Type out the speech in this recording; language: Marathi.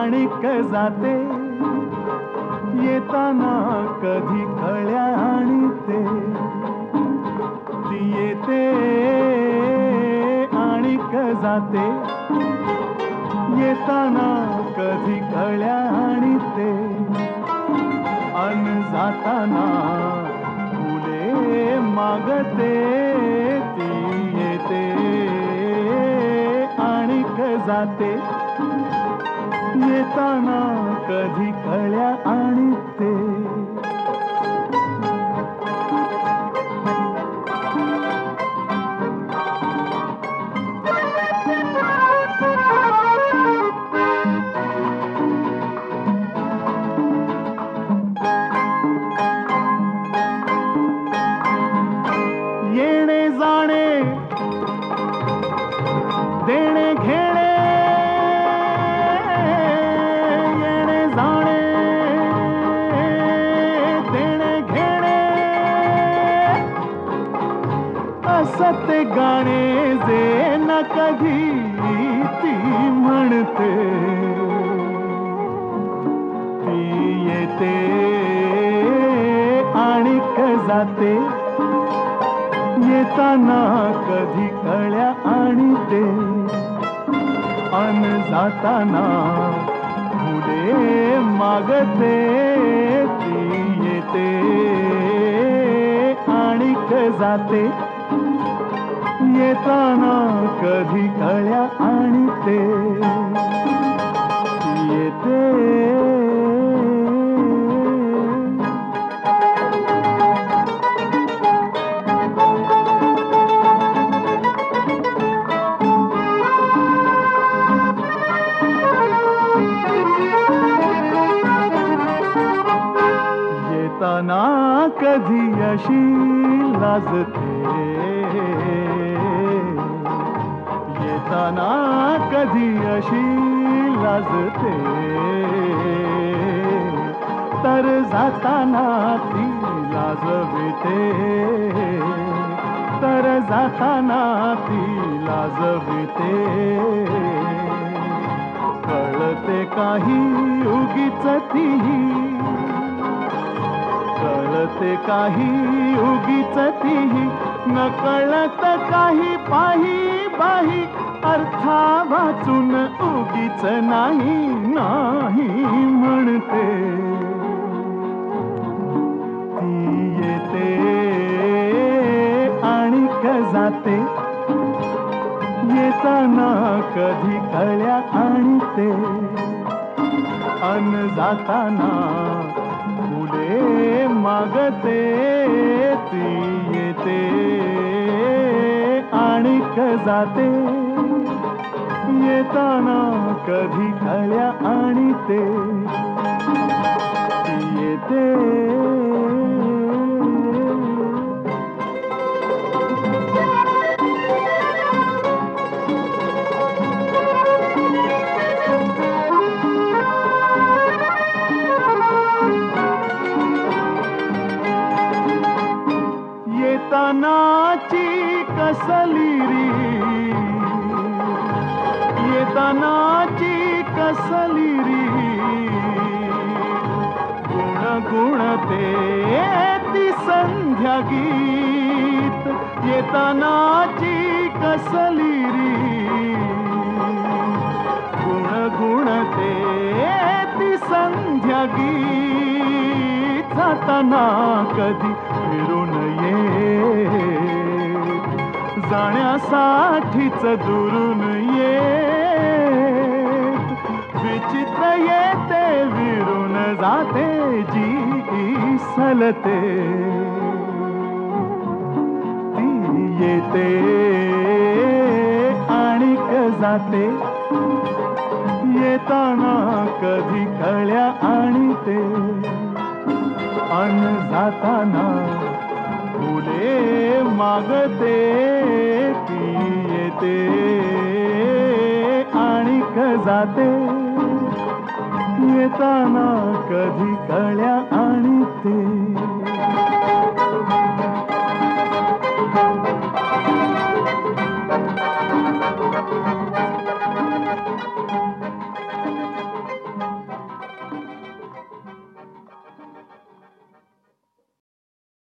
आणिक जाते, येताना कधी कळ्या आणते, ती येते आणिक जाते, येताना कधी कळ्या आणते, अन जाताना फुले मागते, ती येते आणिक जाते, येताना कधी कळ्या आणते. येणे जाणे देणे घेणे, येणे जाणे देणे घेणे, असं ते गाणे जे न कधी ती म्हणते, ती येते आणिक जाते, येताना कधी कळ्या आणते, अन जाताना फुले मागते, ती येते आणिक जाते, येताना कधी कळ्या आणते, ती येते. येताना कधी अशी लाजते, येताना कधी अशी लाजते, तर जाताना ती लाजविते, तर जाताना ती लाजविते, कळते काही उगीच तीही, कळते काही उगीच तीही, न कळत काही पाही बाही, अर्था वाचून उगीच नाही नाही म्हणते, ती येते आणिक जाते, येताना कधी कळ्या आणते, अन जाताना फुले मागते, ती येते आणिक जाते, येताना कधी कळ्या आणते, ती येते. येतानाची कसली री, येतानाची कसली री, गुण गुणते ती संध्या गीत, येतानाची कसली री, गुण गुणते ती संध्या गीत, जाताना कधी फिरून ये, जाण्यासाठीच दुरून ये, विचित्र येते विरून जाते, जी सलते, ती येते आणिक जाते, येताना कधी कळ्या आणते, अन जाताना फुले मागते, ती येते आणिक जाते, येताना कधी कळ्या